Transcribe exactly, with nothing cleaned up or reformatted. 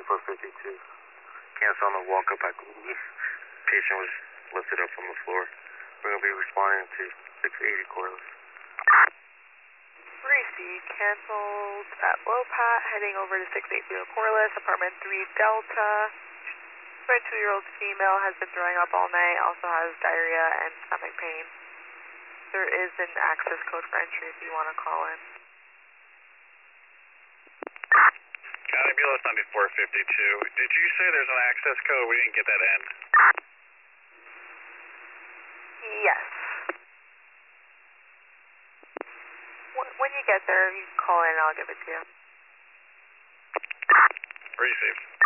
four fifty-two. Cancel on the walk-up. I believe patient was lifted up from the floor. We're going to be responding to six eighty Corliss. Receive canceled at Lopat, heading over to six eighty Corliss, apartment three Delta. twenty-two-year-old female has been throwing up all night, also has diarrhea and stomach pain. There is an access code for entry if you want to call in. County Ambulance ninety-four fifty-two. Did you say there's an access code? We didn't get that in. Yes. When you get there, you can call in and I'll give it to you. Receive.